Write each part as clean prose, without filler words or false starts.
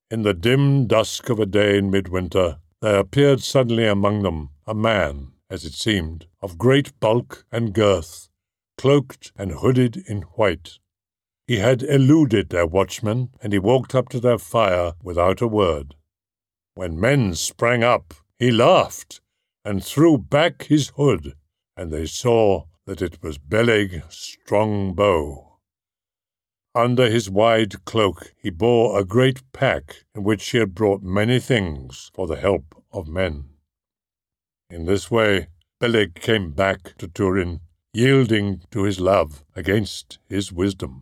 In the dim dusk of a day in midwinter, there appeared suddenly among them a man, as it seemed, of great bulk and girth, cloaked and hooded in white. He had eluded their watchmen, and he walked up to their fire without a word. When men sprang up, he laughed and threw back his hood, and they saw that it was Beleg Strongbow. Under his wide cloak he bore a great pack in which he had brought many things for the help of men. In this way Beleg came back to Turin, yielding to his love against his wisdom.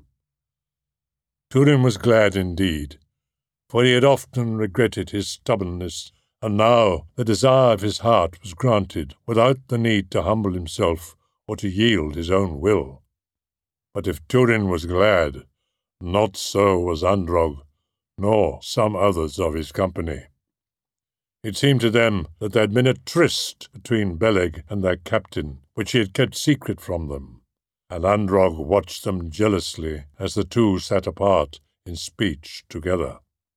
Turin was glad indeed, for he had often regretted his stubbornness, and now the desire of his heart was granted without the need to humble himself or to yield his own will. But if Turin was glad, not so was Androg, nor some others of his company. It seemed to them that there had been a tryst between Beleg and their captain, which he had kept secret from them, and Androg watched them jealously as the two sat apart in speech together.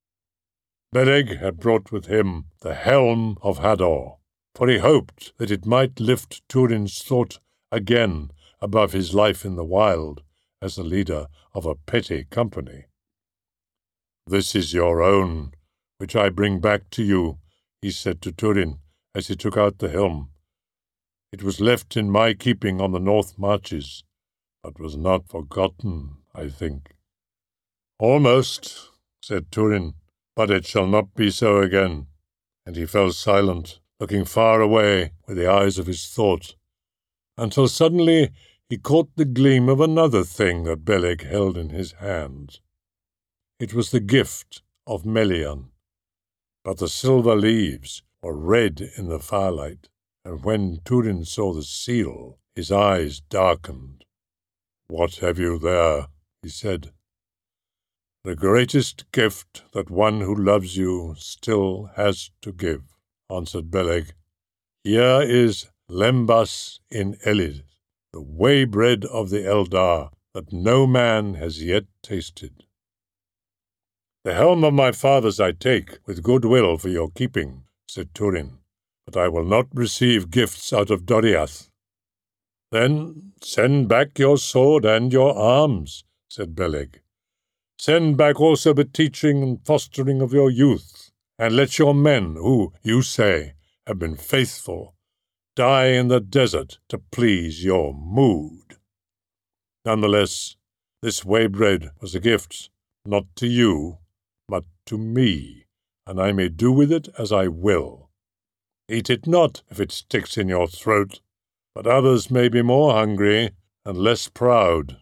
Beleg had brought with him the helm of Hador, for he hoped that it might lift Turin's thought again above his life in the wild as the leader of a petty company. "This is your own, which I bring back to you," he said to Turin as he took out the helm. "It was left in my keeping on the north marches, but was not forgotten, I think." "Almost," said Turin, "but it shall not be so again." And he fell silent, looking far away with the eyes of his thought, until suddenly he caught the gleam of another thing that Beleg held in his hand. It was the gift of Melian, but the silver leaves were red in the firelight, and when Turin saw the seal, his eyes darkened. "What have you there?" he said. "The greatest gift that one who loves you still has to give," answered Beleg. "Here is lembas in Elid, the way-bread of the Eldar that no man has yet tasted. The helm of my fathers I take with good will for your keeping," said Turin, "but I will not receive gifts out of Doriath." "Then send back your sword and your arms," said Beleg. "Send back also the teaching and fostering of your youth, and let your men, who, you say, have been faithful, die in the desert to please your mood. Nonetheless, this way-bread was a gift, not to you, but to me, and I may do with it as I will. Eat it not if it sticks in your throat, but others may be more hungry and less proud."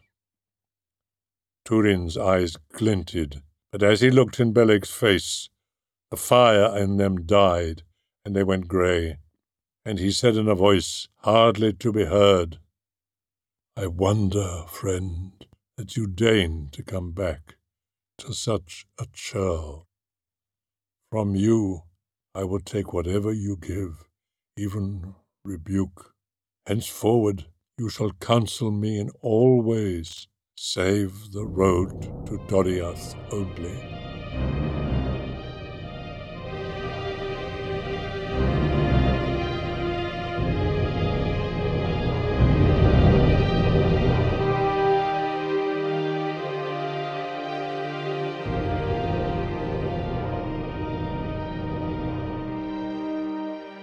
Turin's eyes glinted, but as he looked in Beleg's face, the fire in them died, and they went grey, and he said in a voice hardly to be heard, "I wonder, friend, that you deign to come back to such a churl. From you I will take whatever you give, even rebuke. Henceforward you shall counsel me in all ways, save the road to Doriath only."